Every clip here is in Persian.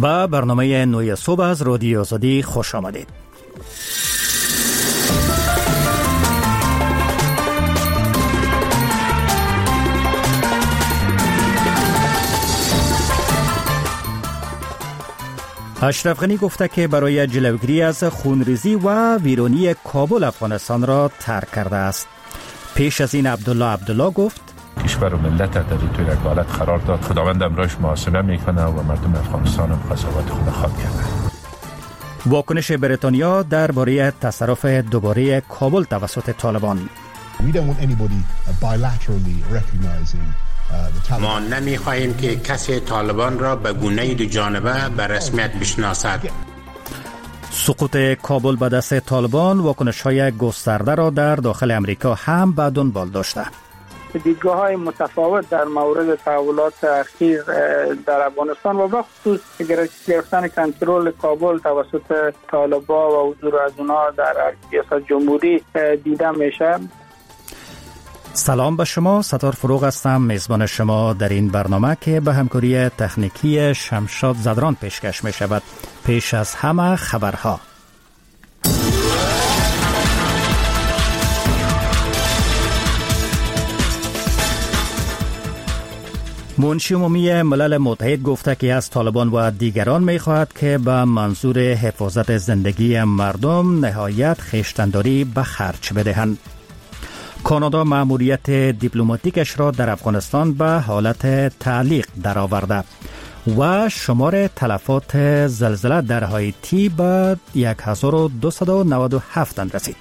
به برنامه نوی صبح از رادیو آزادی خوش آمدید. اشرف غنی گفته که برای جلوگیری از خونریزی و ویرانی کابل افغانستان را ترک کرده است. پیش از این عبدالله گفت کشور و ملت در توی یک حالت قرار داد. خداوند امرش محاسبه میکنه و مردم افغانستان هم قضاوت خود خواهد کرده. واکنش بریتانیا درباره تصرف دوباره کابل توسط طالبان. ما نمی‌خواهیم که کسی طالبان را به گونه دو جانبه به رسمیت بشناسد. سقوط کابل به دست طالبان واکنش‌های گسترده را در داخل امریکا هم به دنبال داشته. دیدگاه‌های متفاوت در مورد تحولات اخیر در افغانستان و بخصوص گرفتن کنترل کابل توسط طالبان و حضور از اونها در ریاست جمهوری دیده میشه. سلام به شما، ستار فروغ هستم، میزبان شما در این برنامه که به همکاری تکنیکی شمشاد زدران پیشکش می شود. پیش از همه خبرها. منشی عمومی ملل متحد گفته که از طالبان و دیگران می خواهد که به منظور حفاظت زندگی مردم نهایت خویشتن‌داری به خرج بدهند. کانادا مأموریت دیپلماتیکش را در افغانستان به حالت تعلیق درآورده و شمار تلفات زلزله در هایتی به 1297 رسید.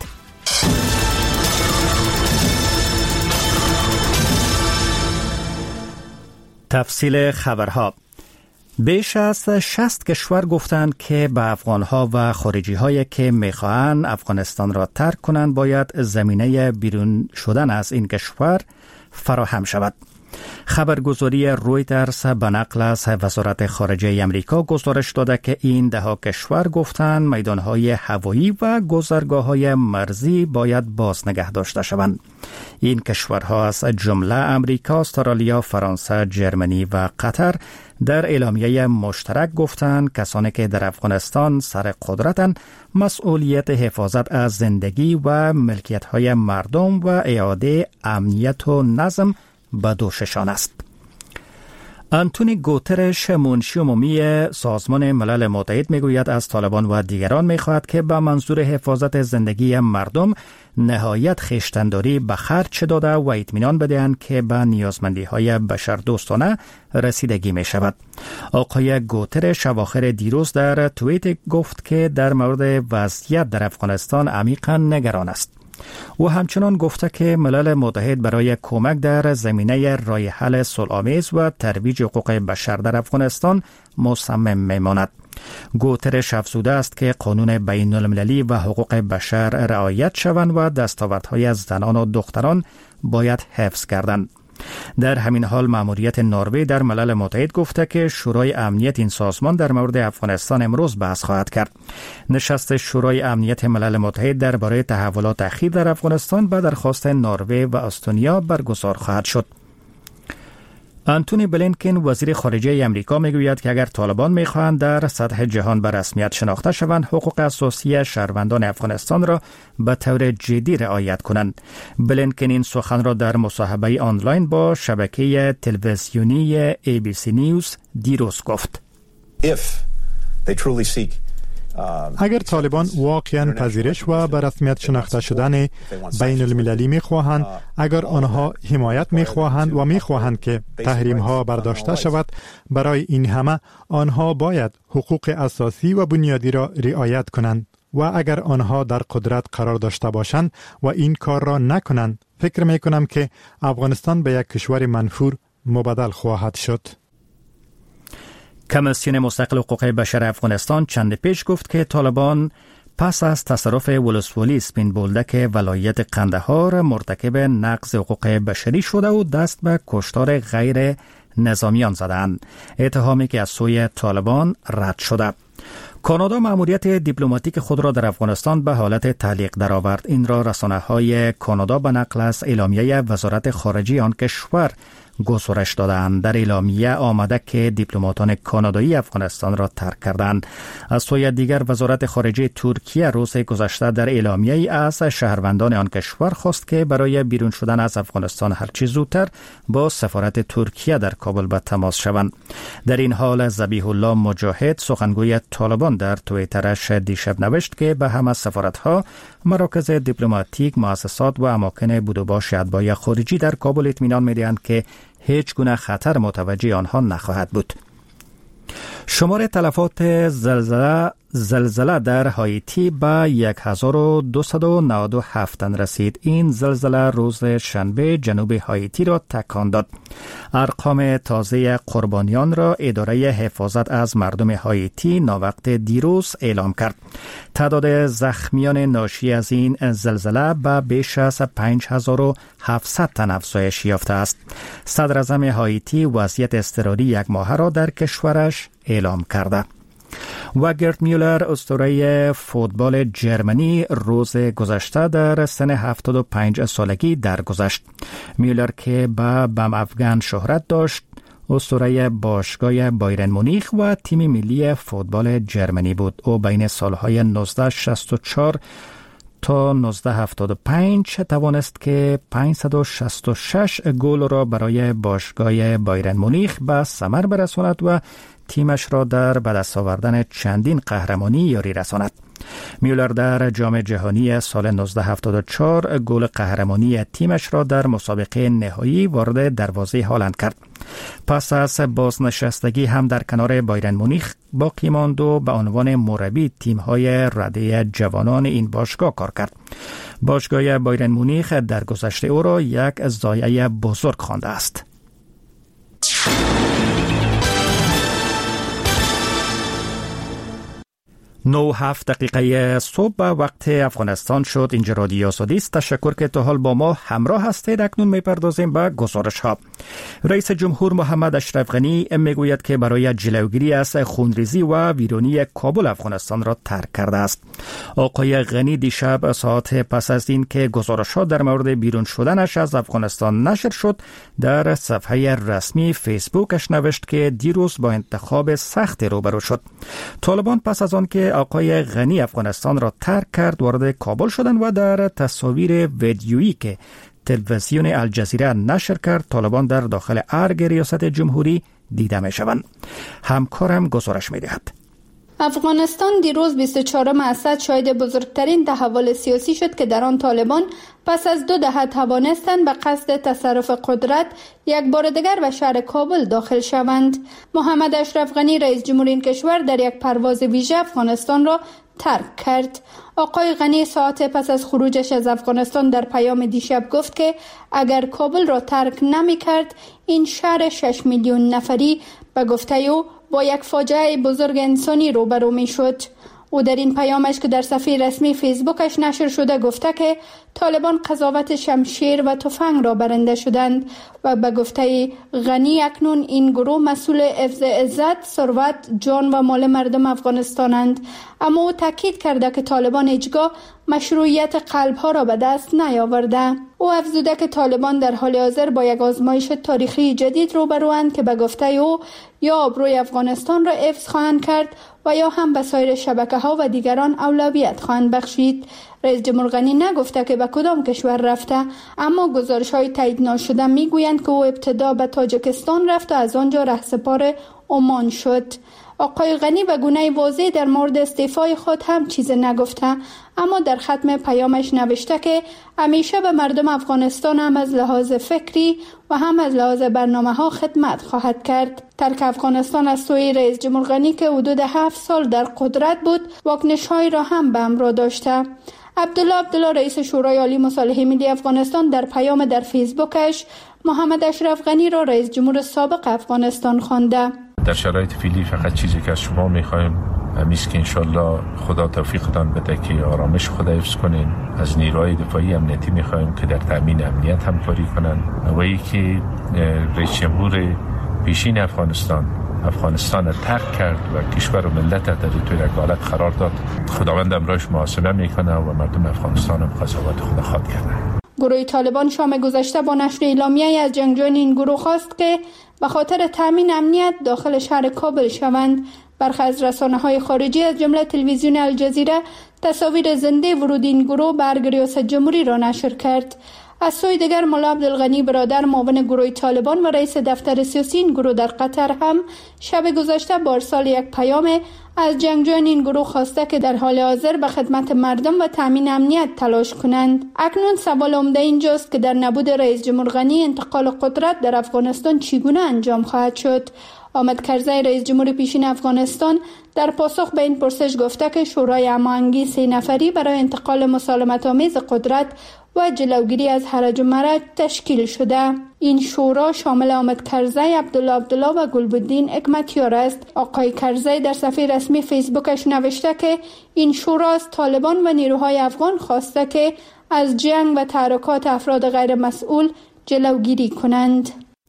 تفصیل خبرها. بیش از 60 کشور گفتند که به افغانها و خارجی هایی که میخواهند افغانستان را ترک کنند باید زمینه بیرون شدن از این کشور فراهم شود. خبرگزاری رویترز به نقل از وزارت خارجه امریکا گزارش داده که این دهها کشور گفتند میدانهای هوایی و گذرگاه‌های مرزی باید باز نگه داشته شوند. این کشورها از جمله امریکا، استرالیا، فرانسه، جرمنی و قطر در اعلامیه مشترک گفتند کسانی که در افغانستان سر قدرتند مسئولیت حفاظت از زندگی و ملکیت‌های مردم و اعاده امنیت و نظم به دوششان است. آنتونی گوترش منشی عمومی سازمان ملل متحد میگوید از طالبان و دیگران میخواهد که به منظور حفاظت زندگی مردم نهایت خویشتن‌داری به خرج داده و اطمینان بدهند که به نیازمندی‌های بشردوستانه رسیدگی می شود. آقای گوترش اواخر دیروز در توییت گفت که در مورد وضعیت در افغانستان عمیقاً نگران است. او همچنان گفته که ملل متحد برای کمک در زمینه راه حل صلح‌آمیز و ترویج حقوق بشر در افغانستان مصمم میماند. گوترش افزوده است که قانون بین المللی و حقوق بشر رعایت شوند و دستاوردهای زنان و دختران باید حفظ گردند. در همین حال مأموریت نروژ در ملل متحد گفته که شورای امنیت این سازمان در مورد افغانستان امروز بحث خواهد کرد. نشست شورای امنیت ملل متحد درباره تحولات اخیر در افغانستان به درخواست نروژ و استونیا برگزار خواهد شد. آنتونی بلینکن وزیر خارجه امریکا میگوید که اگر طالبان میخواهند در سطح جهان به رسمیت شناخته شوند حقوق اساسی شهروندان افغانستان را به طور جدی رعایت کنند. بلینکن این سخن را در مصاحبه آنلاین با شبکه تلویزیونی ABC نیوز دیروز گفت. اگر طالبان واقعاً پذیرش و به رسمیت شناخته شدن بین المللی می‌خواهند، اگر آنها حمایت می‌خواهند و می‌خواهند که تحریم‌ها برداشته شود، برای این همه آنها باید حقوق اساسی و بنیادی را رعایت کنند و اگر آنها در قدرت قرار داشته باشند و این کار را نکنند، فکر می‌کنم که افغانستان به یک کشور منفور مبادل خواهد شد. کمیسیون مستقل حقوق بشر افغانستان چند پیش گفت که طالبان پس از تصرف ولسوالی سپین بولدک ولایت قندهار مرتکب نقض حقوق بشری شده و دست به کشتار غیر نظامیان زدند، اتهامی که از سوی طالبان رد شده. کانادا مأموریت دیپلماتیک خود را در افغانستان به حالت تعلیق درآورد. این را رسانه‌های کانادا به نقل از اعلامیه وزارت خارجه آن کشور گزارش دادند. در اعلامیه آمده که دیپلماتان کانادایی افغانستان را ترک کردند. از سوی دیگر وزارت خارجه ترکیه روز گذشته در اعلامیه‌ای از شهروندان آن کشور خواست که برای بیرون شدن از افغانستان هرچه زودتر با سفارت ترکیه در کابل به تماس شوند. در این حال ذبیح الله مجاهد سخنگوی طالبان در توییترش دیشب نوشت که به همه سفارت‌ها، مراکز دیپلماتیک، مؤسسات و اماکن بود و باش اتباع خارجی در کابل اطمینان می‌دهند که هیچ گونه خطر متوجه آنها نخواهد بود. شمار تلفات زلزله در هایتی به 1297 تن رسید. این زلزله روز شنبه جنوب هایتی را تکان داد. ارقام تازه قربانیان را اداره حفاظت از مردم هایتی ناوقت دیروز اعلام کرد. تعداد زخمیان ناشی از این زلزله به بیش از 5700 تن افزایش یافته است. صدر اعظم هایتی وضعیت اضطراری یک ماهه را در کشورش اعلام کرده. و گرت میولر اسطوره فوتبال جرمنی روز گذشته در سن 75 سالگی درگذشت. میولر که به بم افغان شهرت داشت، اسطوره باشگاه بایرن مونیخ و تیم ملی فوتبال جرمنی بود. او بین سالهای 1964 تا 1975 توانست که 566 گل را برای باشگاه بایرن مونیخ به ثمر برساند و تیمش را در به دست آوردن چندین قهرمانی یاری رساند. میولر در جام جهانی سال 1974 گل قهرمانی تیمش را در مسابقه نهایی وارد دروازه هالند کرد. پس از بازنشستگی هم در کنار بایرن مونیخ باقی ماند و به عنوان مربی تیم‌های رده جوانان این باشگاه کار کرد. باشگاه بایرن مونیخ در گذشته او را یک ضایعه بزرگ خوانده است. 9:07 دقیقه صبح به وقت افغانستان شد. اینجا رادیو آزادی است. تشکر که تا حال با ما همراه هستید. اکنون میپردازیم به گزارش ها. رئیس جمهور محمد اشرف غنی میگوید که برای جلوگیری از خونریزی و ویرانی کابل افغانستان را ترک کرده است. آقای غنی دیشب ساعت پس از این که گزارش ها در مورد بیرون شدنش از افغانستان نشر شد، در صفحه رسمی فیسبوکش نوشت که دیروز با انتخاب سخت روبرو شد. طالبان پس از آن که آقای غنی افغانستان را ترک کرد وارد کابل شدند و در تصاویر ویدیویی که تلویزیون الجزیره نشر کرد طالبان در داخل ارگ ریاست جمهوری دیده می شوند. همکارم گزارش می دهد. افغانستان دیروز 24 اسد شاهد بزرگترین تحول سیاسی شد که در آن طالبان پس از 2 دهه توانستند به قصد تصرف قدرت یک بار دیگر به شهر کابل داخل شوند. محمد اشرف غنی رئیس جمهور این کشور در یک پرواز ویژه افغانستان را ترک کرد. آقای غنی ساعت پس از خروجش از افغانستان در پیام دیشب گفت که اگر کابل را ترک نمی کرد این شهر 6 میلیون نفری به گفته او با یک فاجعه بزرگ انسانی روبرو می شد. او در این پیامش که در صفحه رسمی فیسبوکش نشر شده گفته که طالبان قضاوت شمشیر و تفنگ را برنده شدند و به گفته غنی اکنون این گروه مسئول حفظ عزت، ثروت، جان و مال مردم افغانستانند. اما او تاکید کرده که طالبان هیچگاه مشروعیت قلب‌ها را به دست نیاورده. او افزوده که طالبان در حال حاضر با یک آزمایش تاریخی جدید روبروند که به گفته او یا آبروی افغانستان را حفظ خواهند کرد و یا هم به سایر شبکه‌ها و دیگران اولویت خواهند بخشید. رئیس جمهور غنی نگفته که به کدام کشور رفته، اما گزارش‌های تایید ناشده میگویند که او ابتدا به تاجیکستان رفت و از آنجا رهسپار عمان شد. آقای غنی به گونه واضح در مورد استعفای خود هم چیزی نگفته، اما در ختم پیامش نوشته که همیشه به مردم افغانستان هم از لحاظ فکری و هم از لحاظ برنامه‌ها خدمت خواهد کرد. ترک افغانستان از سوی رئیس جمهور غنی که حدود 7 سال در قدرت بود واکنش‌هایی را هم به همراه داشته. عبدالله رئیس شورای عالی مصالحه ملی افغانستان در پیام در فیسبوکش محمد اشرف غنی را رئیس جمهور سابق افغانستان خوانده. در شرایط فعلی فقط چیزی که از شما می‌خوایم همیست که انشالله خدا توفیقتان بده که آرامش خود حفظ کنین. از نیروهای دفاعی امنیتی می‌خوایم که در تامین امنیت همکاری کنن و اینکه رئیس جمهور پیشین افغانستان را ترک کرد و کشور و ملت در توی یک حالت قرار داد. خداوند امرش محاسبه میکنه و مردم افغانستان هم قضاوت خود خواد کرده. گروه طالبان شام گذشته با نشر اعلامیه‌ای از جنگجویان این گروه خواست که به خاطر تامین امنیت داخل شهر کابل شوند. برخی از رسانه‌های خارجی از جمله تلویزیون الجزیره تصاویر زنده ورود این گروه به ارگ ریاست جمهوری را نشر کرد. از سوی دیگر ملا عبدالغنی برادر معاون گروه طالبان و رئیس دفتر سیاسی این گروه در قطر هم شب گذشته با ارسال یک پیام از جنگجویان این گروه خواسته که در حال حاضر به خدمت مردم و تامین امنیت تلاش کنند. اکنون سوال عمده اینجاست که در نبود رئیس جمهور غنی انتقال قدرت در افغانستان چگونه انجام خواهد شد؟ حامد کرزی رئیس جمهور پیشین افغانستان در پاسخ به این پرسش گفته که شورای هماهنگی 3 نفری برای انتقال مسالمت‌آمیز قدرت و جلوگیری از هرج و مرج تشکیل شده. این شورا شامل حامد کرزی، عبدالله و گلبدین حکمتیار است. آقای کرزی در صفحه رسمی فیسبوکش نوشته که این شورا از طالبان و نیروهای افغان خواسته که از جنگ و تحرکات افراد غیر مسئول جلوگیری کنند.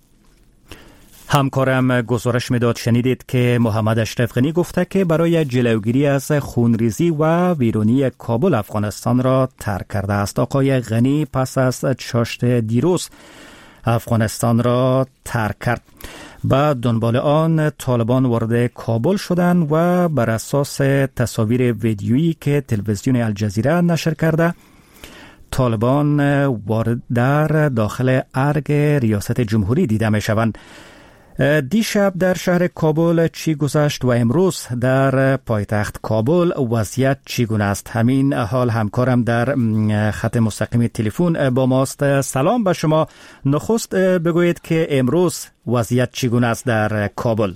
همکارم گزارش میداد شنیدید که محمد اشرف غنی گفته که برای جلوگیری از خونریزی و ویرانی کابل افغانستان را ترک کرده است. آقای غنی پس از چاشت دیروز افغانستان را ترک کرد. بعد دنبال آن طالبان وارد کابل شدند و بر اساس تصاویر ویدیویی که تلویزیون الجزیره نشر کرده طالبان وارد در داخل ارگ ریاست جمهوری دیده می شوند. دیشب در شهر کابل چی گذشت و امروز در پایتخت کابل وضعیت چگونه است؟ همین حال همکارم در خط مستقیم تلفن با ماست. سلام به شما. نخست بگویید که امروز وضعیت چگونه است در کابل؟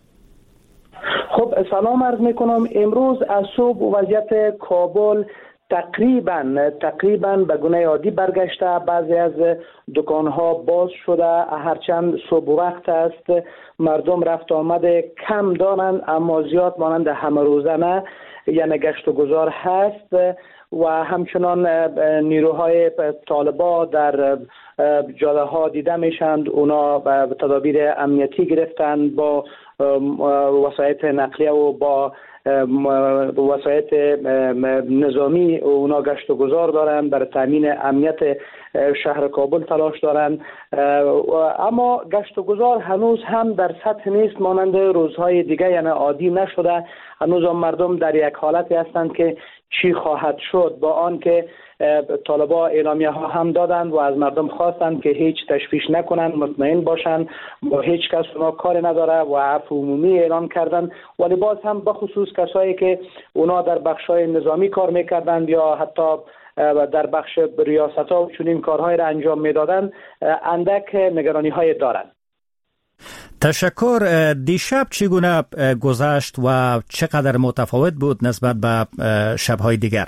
خب سلام عرض میکنم. امروز از صبح وضعیت کابل تقریبا به گونه عادی برگشته. بعضی از دکانها باز شده، هرچند صبح وقت است، مردم رفت آمد کم دارند اما زیاد مانند همه روزه نه، یعنی گشت و گذار هست و همچنان نیروهای طالبان در جاده ها دیده میشند. اونا تدابیر امنیتی گرفتند با وسایط نقلیه و با وسایط نظامی. اونا گشت و گذار دارند، برای تامین امنیت شهر کابل تلاش دارند، اما گشت و گذار هنوز هم در سطح نیست مانند روزهای دیگه، یعنی عادی نشده. هنوز هم مردم در یک حالتی هستند که چی خواهد شد، با آن که طالبان اعلامیه ها هم دادند و از مردم خواستند که هیچ تشویش نکنند، مطمئن باشند، با هیچ کس اونا کار نداره و عفو عمومی اعلان کردند. ولی باز هم بخصوص کسایی که اونا در بخشای نظامی کار میکردند یا حتی در بخش ریاست ها چون این کارهای را انجام میدادند اندک نگرانی های دارند. تشکر. دیشب چگونه گذشت و چقدر متفاوت بود نسبت به شب‌های دیگر؟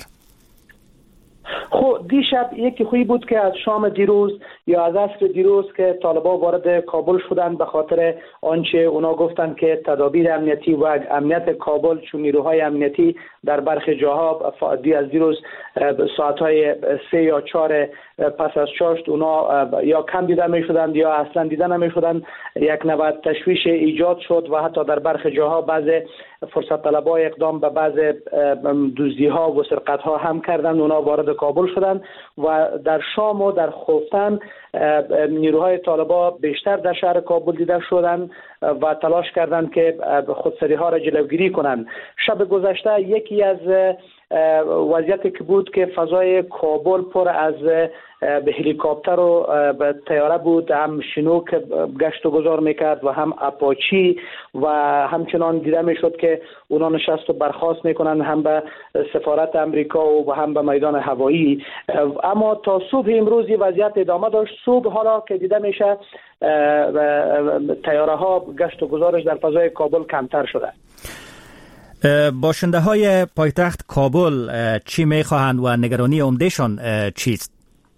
خب دیشب یکی خوبی بود که از شام دیروز یا از عصر دیروز که طالبان وارد کابل شدند به خاطر آنچه اونا گفتند که تدابیر امنیتی و امنیت کابل چون نیروهای امنیتی در برخی جاها از دیروز ساعتهای 3 یا 4 پس از چاشت اونا یا کم دیده می شدند یا اصلا دیده نمی شدند. یک نوع تشویش ایجاد شد و حتی در برخی جاها بعض فرصت طلبها اقدام به بعض دزدی ها و سرقت ها هم کردند. اونا وارد کابل شدند و در شام و در خفتن نیروهای طالبان بیشتر در شهر کابل دیده شدند و تلاش کردند که خودسری ها را جلوگیری کنند. شب گذشته یکی از وضعیتی که بود که فضای کابل پر از به هلیکوپتر و به طیاره بود، هم شنوک گشت و گذار میکرد و هم اپاچی و همچنان دیده میشد که اونا نشست و برخاست میکنند هم به سفارت امریکا و هم به میدان هوایی. اما تا صبح امروز وضعیت ادامه داشت. صبح حالا که دیده میشه طیاره ها گشت و گذارش در فضای کابل کمتر شده. باشنده های پایتخت کابل چی میخواهند و نگرانی عمدهشان چیست؟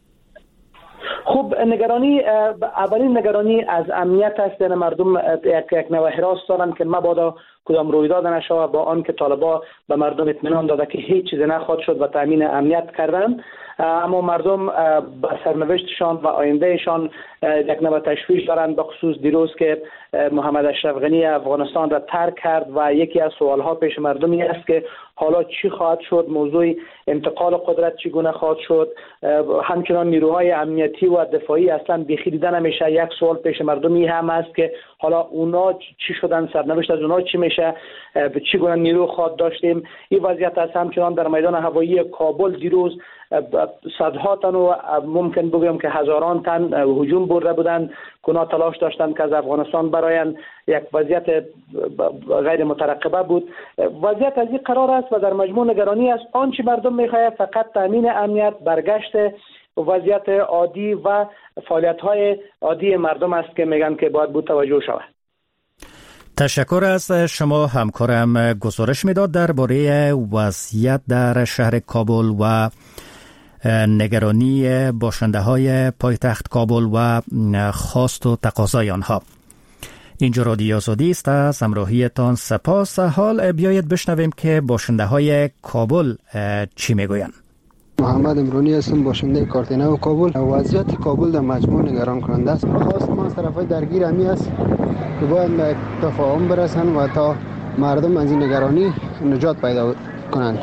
خب نگرانی، اولین نگرانی از امنیت است. یعنی مردم یک نوع هراس دارند که مبادا کدام رویداد نشود، با آن که طالبان به مردم اطمینان داده که هیچ چیز نخواهد شد و تامین امنیت کردن، اما مردم به سرنوشتشان و آیندهشان یک نوع تشویش دارند. به خصوص دیروز که محمد اشرف غنی افغانستان را ترک کرد و یکی از سوالها پیش مردمی است که حالا چی خواهد شد، موضوع انتقال قدرت چگونه خواهد شد. همچنان نیروهای امنیتی و دفاعی اصلا بیخی دیده نمیشه. یک سوال پیش مردمی هم است که حالا اونا چی شدن، سرنوشت از اونا چی میشه، چگونه نیرو خواهد داشتیم. این وضعیت است. همچنان در میدان هوایی کابل دیروز صدها تن و ممکن بگویم که هزاران تن هجوم برده بودند که اونا تلاش داشتند که از افغانستان براین. یک وضعیت غیر مترقبه بود. وضعیت از این قرار است و در مجموع نگرانی است. آنچه مردم میخواهد فقط تامین امنیت، برگشت وضعیت عادی و فعالیت‌های عادی مردم است که میگن که باید بود توجه شود. تشکر از شما همکارم. گزارش میداد درباره وضعیت در شهر کابل و نگرانی باشنده های پایتخت کابل و خواست و تقاضای آنها. اینجا رادیو آزادی است. از همراهیتان سپاس. حال بیایید بشنویم که باشنده های کابل چی میگویند. محمد امرانی هستم، باشنده کارتینه و کابل. وضعیت کابل در مجموع نگران کننده است. خواست ما از طرفای درگیر همی است که باید به تفاهم برسن و تا مردم از این نگرانی نجات پیدا کنند.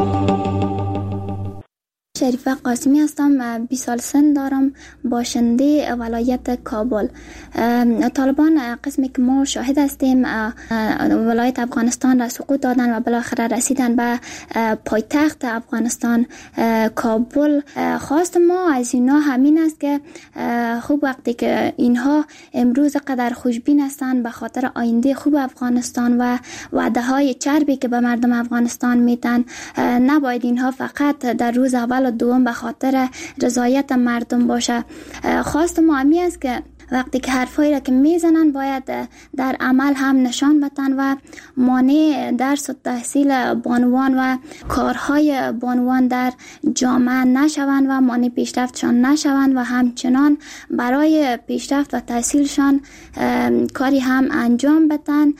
شریفه قاسمی هستم، 20 سال سن دارم، باشنده ولایت کابل. طالبان قسمی که ما شاهد هستیم ولایت افغانستان را سقوط دادن و بالاخره رسیدن به پایتخت افغانستان کابل. خواست ما از اینا همین است که خوب وقتی که اینها امروز قدر خوشبین هستند به خاطر آینده خوب افغانستان و وعده های چربی که به مردم افغانستان میدن، نباید اینها فقط در روز اول دوم به خاطر رضایت مردم باشه. خواست ما همی است که وقتی که حرفایی را که میزنن باید در عمل هم نشان بدن و مانع درس و تحصیل بانوان و کارهای بانوان در جامعه نشوند و مانع پیشرفتشان نشوند و همچنان برای پیشرفت و تحصیلشان کاری هم انجام بدن.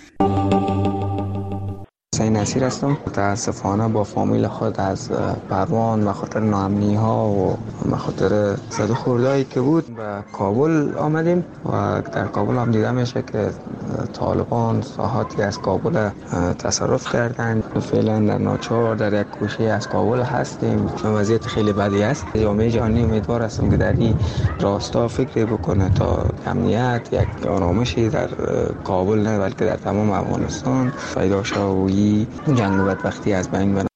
حسین نصیر هستم. متاسفانه با فامیل خود از پروان و خاطر ناامنی ها و خاطر زد و خوردهایی که بود به کابل آمدیم و در کابل هم دیده میشه که طالبان ساحاتی از کابل تصرف کردند. فعلا در ناچار در یک گوشه از کابل هستیم. وضعیت خیلی بدی است. جامعه جهانی امیدوار هستم که در این راستا فکر بکنه تا امنیت یک آرامشی در کابل نه بلکه در تمام افغانستان پیدا شود. جنگ و بدبختی از بین بره.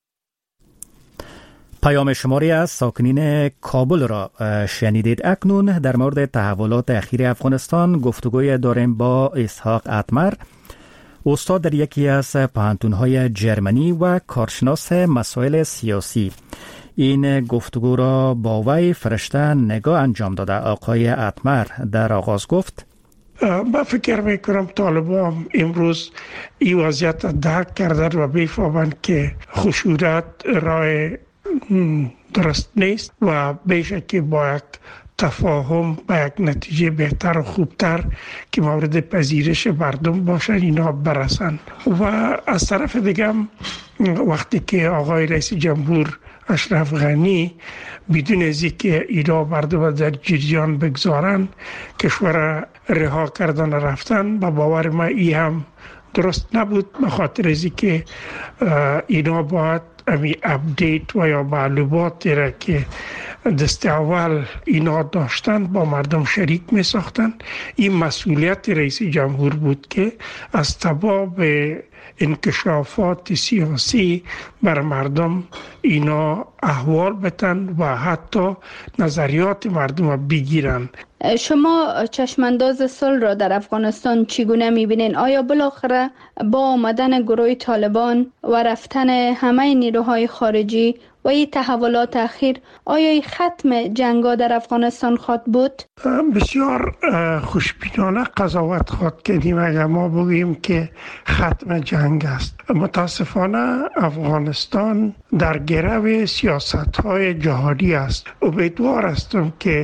پیام شماری از ساکنین کابل را شنیدید. اکنون در مورد تحولات اخیر افغانستان گفتگوی داریم با اسحاق اتمر، استاد در یکی از پوهنتون‌های جرمنی و کارشناس مسائل سیاسی. این گفتگو را با وی فرشته نگاه انجام داده. آقای اتمر در آغاز گفت: من فکر میکنم طالبان امروز این وضعیت درک کردن و بفهمند که خشونت راه درست نیست و بیشه که با یک تفاهم با یک نتیجه بهتر و خوبتر که مورد پذیرش مردم باشن اینا برسن. و از طرف دیگه وقتی که آقای رئیس جمهور اشرف غنی بدون از اینکه اینا مردم در جریان بگذارن کشور رها کردن و رفتن، با باور من این هم درست نبود، به خاطر از اینکه اینا باید امی اپدیت و یا معلوماتی را که دست اول اینا داشتن با مردم شریک می ساختن. این مسئولیت رئیس جمهور بود که از تباب انکشافات سیاسی بر مردم اینا احوال بتن و حتی نظریات مردم بگیرن. شما چشمانداز صلح را در افغانستان چگونه می‌بینین؟ آیا بالاخره با آمدن گروه طالبان و رفتن همه نیروهای خارجی و این تحولات اخیر آیا این ختم جنگا در افغانستان خواهد بود؟ بسیار خوشبینانه قضاوت خواهد کردیم اگر ما بگوییم که ختم جنگ است. متاسفانه افغانستان در گرو سیاست‌های جهادی است. امیدوار هستم که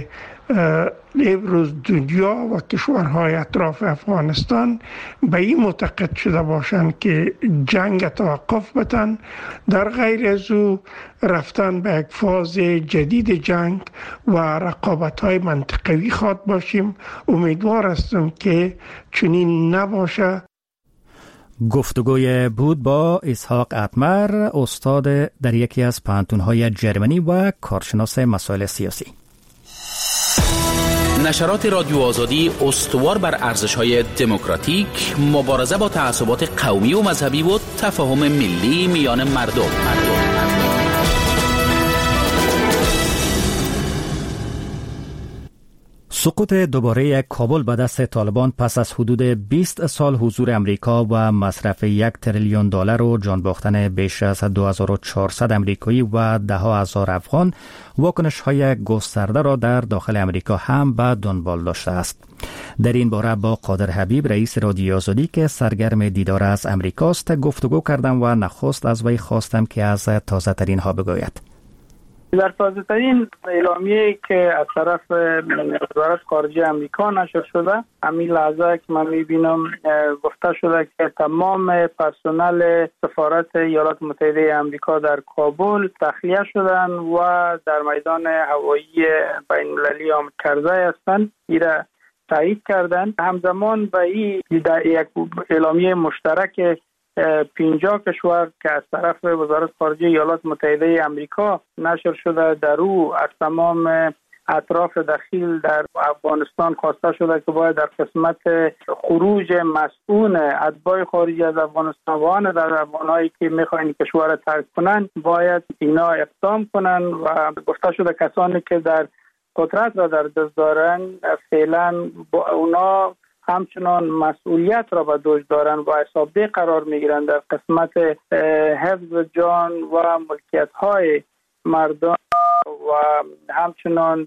امروز دنیا و کشورهای اطراف افغانستان به این معتقد شده باشند که جنگ توقف بدن، در غیر از او رفتن به یک فاز جدید جنگ و رقابت‌های منطقوی خواد باشیم. امیدوار هستم که چنین نباشه. گفتگوی بود با اسحاق اتمر، استاد در یکی از پانتون‌های جرمنی و کارشناس مسائل سیاسی. نشرات رادیو آزادی استوار بر ارزش‌های دموکراتیک، مبارزه با تعصبات قومی و مذهبی و تفاهم ملی میان مردم. سقوط دوباره کابل به دست طالبان پس از حدود 20 سال حضور امریکا و مصرف $1 تریلیون و جان باختن بیش از 2400 امریکایی و ده هزار افغان، واکنش‌های گسترده را در داخل امریکا هم به دنبال داشته است. در این باره با قادر حبیب، رئیس رادیو آزادی که سرگرم دیدار از امریکاست، گفتگو کردم و نخست از وی خواستم که از تازه ترین ها بگوید. در تازه ترین اعلامیه‌ای که از طرف وزارت خارجه امریکا نشر شده، همین لحظه که من می‌بینم گفته شده که تمام پرسنل سفارت ایالات متحده امریکا در کابل تخلیه شدن و در میدان هوایی بین‌المللی آمد کرده هستند. این را تایید کردند. همزمان به این یک اعلامیه مشترک 50 کشور که از طرف وزارت خارجه ایالات متحده امریکا نشر شده، در او از تمام اطراف دخیل در افغانستان خواسته شده که باید در قسمت خروج مسئول اتباع خارجی از افغانستان و آن در افغانایی که میخواین کشور را ترک کنن باید اینا اقدام کنن و گفته شده کسانی که در قدرت را در دست دارن فعلا با اونا همچنان مسئولیت را به دوش دارن و حسابده قرار میگیرن در قسمت حفظ جان و ملکیت های مردم و همچنان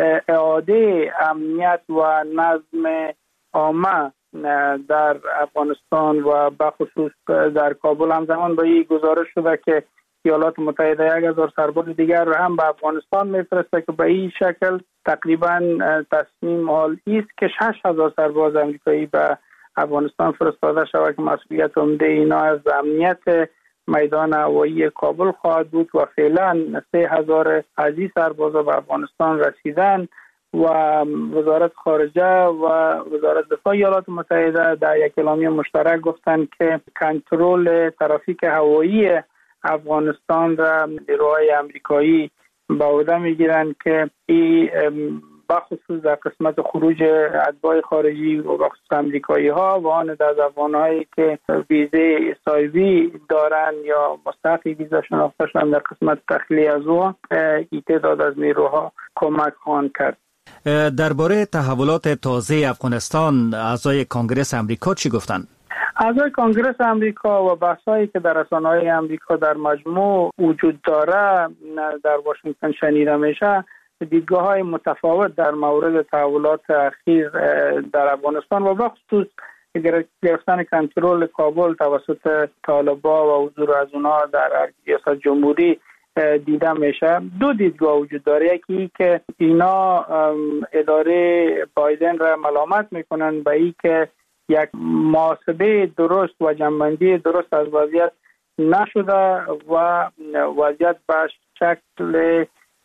اعاده امنیت و نظم عامه در افغانستان و به خصوص در کابل. همزمان با این گزارش شده که ایالات متحده 1000 سرباز دیگر را هم به افغانستان میفرسته که به این شکل تقریبا تصمیم حال است که 6000 سرباز امریکایی به افغانستان فرستاده شود که مسئولیت عمده اینا از امنیت میدان هوایی کابل خواهد بود و فعلا 3000 عزیز سرباز به افغانستان رسیدن و وزارت خارجه و وزارت دفاع ایالات متحده در یک اعلامیه مشترک گفتند که کنترل ترافیک هوایی افغانستان را نیروهای امریکایی به عهده میگیرند که این بخصوص در قسمت خروج اتباع خارجی و بخصوص امریکایی ها و آن از افغانهایی که ویزه سایوی دارن یا مستحق ویزا شناخته شدن در قسمت تخلیه از او این تعداد از نیروها کمک خواهند کرد. درباره تحولات تازه افغانستان اعضای کنگره امریکا چی گفتند؟ اعضای کنگره امریکا و بحثایی که در رسانه‌های امریکا در مجموع وجود داره در واشنگتن شنیده میشه، دیدگاه‌های متفاوت در مورد تحولات اخیر در افغانستان و بخصوص گرفتن کنترل کابل توسط طالبان و حضور از اونها در ریاست جمهوری دیده میشه. دو دیدگاه وجود داره، یکی که اینا اداره بایدن را ملامت میکنن به این که یک محاسبه درست و جنبندی درست از وضعیت نشده و وضعیت به شکل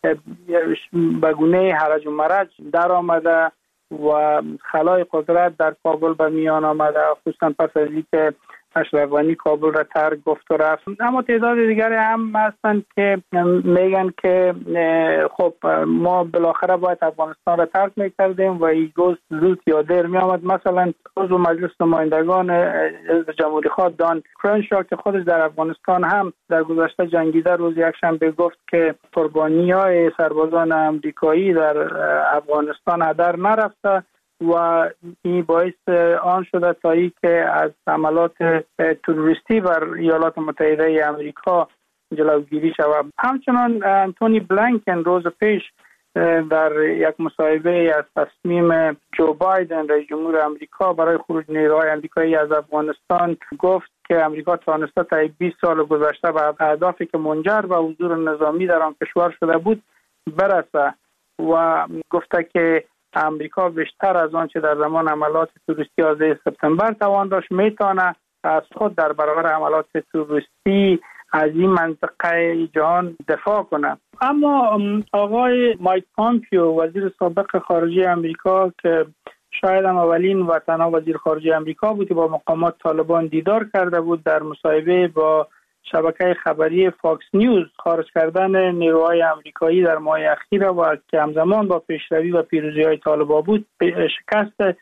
بگونه هرج و مرج در آمده و خلای قدرت در کابل به میان آمده، خصوصا پس از اینکه اشرف غنی کابل را ترک گفت و رفت. اما تعداد دیگری هم هستند که میگن که خب ما بالاخره باید افغانستان را ترک میکردیم و این روز زود یا دیر می آمد. مثلا عضو مجلس نمایندگان حزب جمهوری خواه دان کرنشا که خودش در افغانستان هم در گذشته جنگیده، روز یکشنبه گفت که قربانی‌های سربازان امریکایی در افغانستان هدر نرفته و این باعث آن شده تا ای که از حملات تروریستی بر ایالات متحده امریکا جلوگیری شود. همچنان انتونی بلینکن روز پیش در یک مصاحبه از تصمیم جو بایدن رئیس جمهور امریکا برای خروج نیروهای امریکایی از افغانستان گفت که امریکا توانسته تا 20 سال گذشته به اهدافی که منجر به حضور نظامی در آن کشور شده بود برسه و گفته که امریکا بیشتر از آنچه در زمان حملات تروریستی 11 سپتامبر توان داشت میتونه از خود در برابر حملات تروریستی از این منطقه جهان دفاع کنه. اما آقای مایک پامپیو وزیر سابق خارجه امریکا که شاید هم اولین و تنها وزیر خارجه امریکا بود که با مقامات طالبان دیدار کرده بود، در مصاحبه با شبکه خبری فاکس نیوز خارج کردن نیروهای آمریکایی در ماه اخیر و که همزمان با پیشروی و پیروزی‌های طالبان بود شکست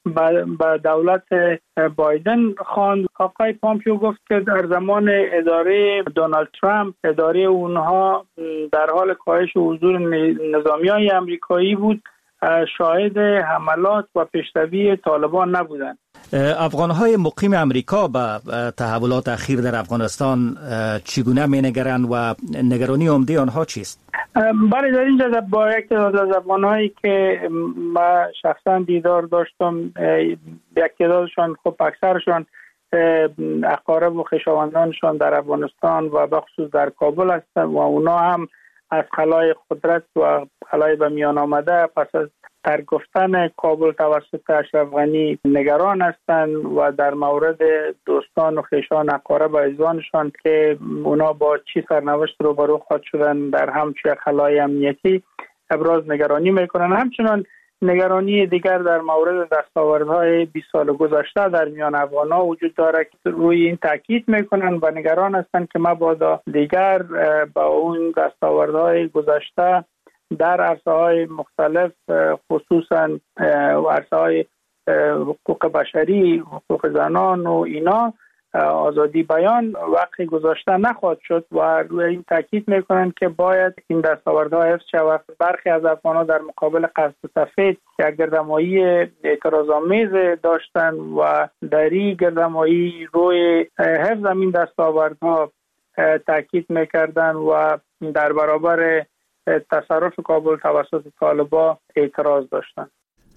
با دولت بایدن خواند. آقای پامپیو گفت که در زمان اداره دونالد ترامپ اداره اونها در حال کاهش حضور نظامی‌های آمریکایی بود، شاهد حملات و پیشروی طالبان نبودند. افغان‌های مقیم امریکا به تحولات اخیر در افغانستان چگونه می‌نگرند و نگرانی عمده آنها چیست؟ بله، در اینجا با یک تعداد از افغان‌هایی که ما شخصا دیدار داشتم، یک تعدادشان خب اکثرشان اقارب و خویشاوندانشان در افغانستان و بخصوص در کابل هستند و اونا هم از خلای قدرت و خلای به میان آمده پس از ترک گفتن کابل توسط اشرف غنی نگران هستند و در مورد دوستان و خویشان اقارب و عزیزانشان که اونا با چی سرنوشت روبرو خواهد شدن در همچین خلای امنیتی ابراز نگرانی میکنن. همچنان نگرانی دیگر در مورد دستاوردهای 20 سال گذشته در میان افغان‌ها وجود داره که روی این تاکید میکنن و نگران هستند که مبادا دیگر با اون دستاوردهای گذشته در عرصه‌های مختلف خصوصا عرصه‌های حقوق بشری، حقوق زنان و اینا، آزادی بیان وقتی گذاشته نخواهد شد و روی این تاکید میکنن که باید این دستاوردها حفظ شود. برخی از افغان‌ها در مقابل قصد سفید که گردمایی اعتراض‌آمیز داشتن و در این گردمایی روی حفظ این دستاوردها تاکید میکردن و در برابر تصرف کابل توسط طالبان اعتراض داشتند.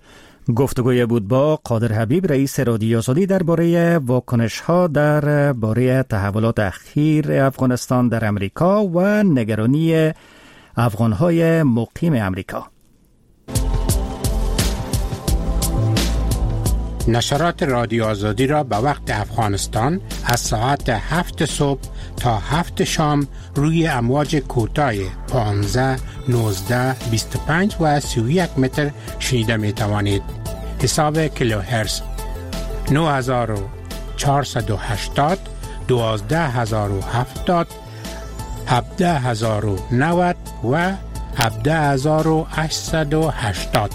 گفتگوی بود با قادر حبیب، رئیس رادیو آزادی، درباره واکنش‌ها درباره تحولات اخیر افغانستان در امریکا و نگرانی افغان‌های مقیم امریکا. نشرات رادیو آزادی را به وقت افغانستان از ساعت 7 صبح تا 7 شام روی امواج کوتاه 15, 19, 25 و 31 متر شنیده می توانید. حساب کیلوهرتز 9480, 12070, 17090 و 17880.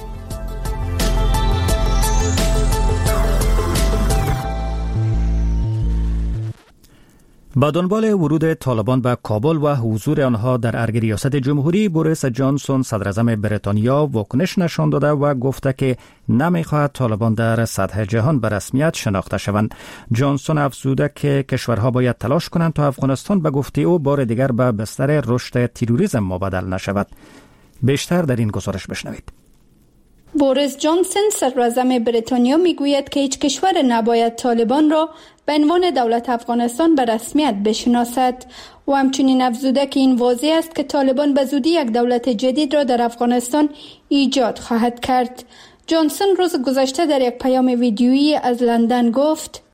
با دنبال ورود طالبان به کابل و حضور آنها در ارگ ریاست جمهوری، بوریس جانسون صدراعظم بریتانیا واکنش نشان داده و گفته که نمیخواهد طالبان در سطح جهان به رسمیت شناخته شوند. جانسون افزوده که کشورها باید تلاش کنند تا افغانستان به گفته او بار دیگر به بستر رشد تروریسم مبدل نشود. بیشتر در این گزارش بشنوید. بوریس جانسون صدراعظم بریتانیا میگوید که هیچ کشور نباید طالبان را به عنوان دولت افغانستان به رسمیت بشناسد و همچنین افزوده که این واضح است که طالبان به زودی یک دولت جدید را در افغانستان ایجاد خواهد کرد. جانسون روز گذشته در یک پیام ویدیویی از لندن گفت: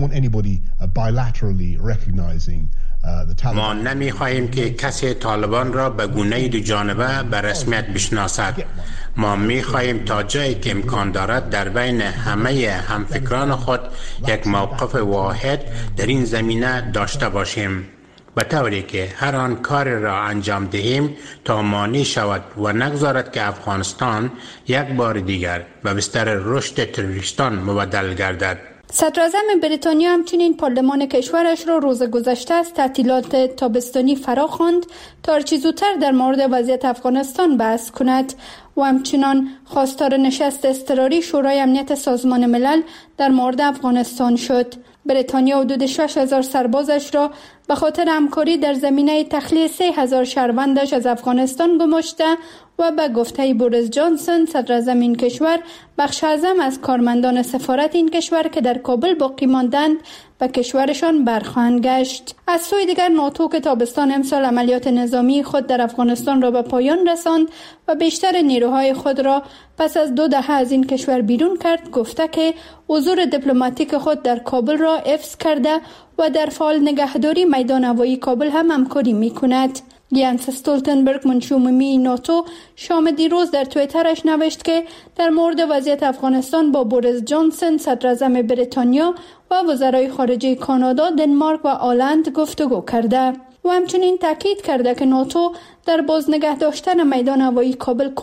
ما نمی‌خواهیم که کسی طالبان را به گونه‌ای دو جانبه به رسمیت بشناسد. ما می‌خواهیم تا جایی که امکان دارد در بین همه همفکران خود یک موقف واحد در این زمینه داشته باشیم، به طوری که هر آن کار را انجام دهیم تا مانع شود و نگذارد که افغانستان یک بار دیگر به بستر رشد تروریستان مبدل گردد. صدراعظم بریتانیا همچنین پارلمان کشورش را روز گذشته از تعطیلات تابستانی فرا خواند تا هرچه زودتر در مورد وضعیت افغانستان بحث کند و همچنان خواستار نشست اضطراری شورای امنیت سازمان ملل در مورد افغانستان شد. بریتانیا حدود 6000 سربازش را به خاطر همکاری در زمینه تخلیه 3,000 شهروندش از افغانستان گماشته و به گفته بوریس جانسون صدراعظم این کشور بخش اعظم از کارمندان سفارت این کشور که در کابل باقی ماندند به کشورشان برخواهند گشت. از سوی دیگر ناتو که تابستان امسال عملیات نظامی خود در افغانستان را به پایان رساند و بیشتر نیروهای خود را پس از 2 دهه از این کشور بیرون کرد، گفته که حضور دیپلماتیک خود در کابل را حفظ کرده و در فعال نگهداری میدان هوایی کابل هم همکاری می‌کند. ینس استولتنبرگ منشی عمومی ناتو شام دیروز در توییترش نوشت که در مورد وضعیت افغانستان با بوریس جانسون صدراعظم بریتانیا و وزرای خارجه کانادا، دنمارک و آلند گفتگو کرده و همچنین تاکید کرده که ناتو در بازنگه داشتن میدان هوایی کابل